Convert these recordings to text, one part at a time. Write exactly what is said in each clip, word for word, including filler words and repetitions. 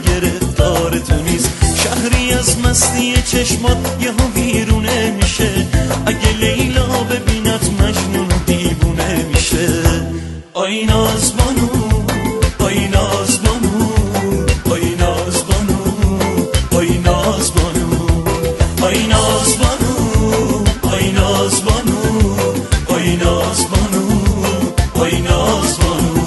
گرفتار تو نیست. شهری از مستی چشمات یهو ویرونه میشه، اگه لیلا ببینت مجنون و دیوونه میشه. آی نازبانو آی نازبانو آی نازبانو آی نازبانو آی نازبانو آی نازبانو آی نازبانو آی نازبانو.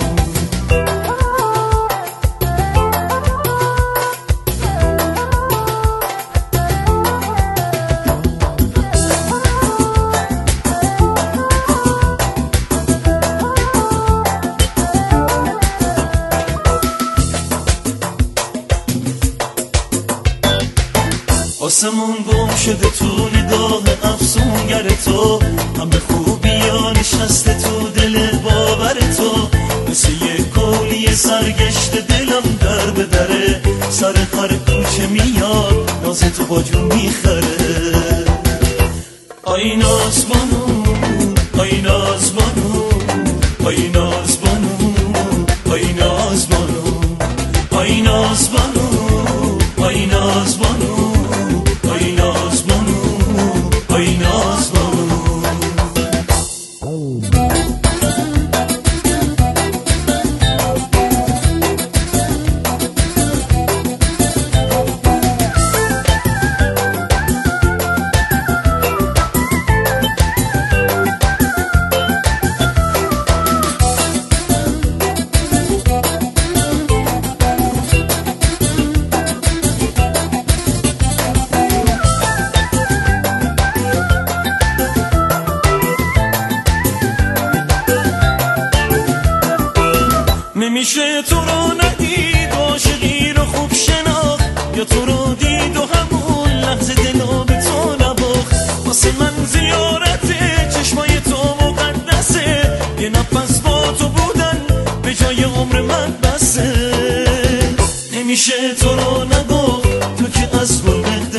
آسمون گم شده تو نگاه افسونگر تو، هم به خوبی ها نشسته تو دل باور تو. مثل یه کولی سرگشت دلم در به دره، سر خر کوچه میاد ناز تو با جون میخره. آی نازبانو آی نازبانو آی نازبانو آی نازبانو آی نازبانو آی نازبانو آی نازبانو آی نازبانو. نمیشه تو رو ندید و عاشقی رو خوب شناخت، یا تو رو دید و همون لحظه دلو به تو نباخت. واسه من زیارته چشمای تو مقدسه، یه نفس با تو بودن به جای عمر من بسه. نمیشه تو رو نگفت تو که از گل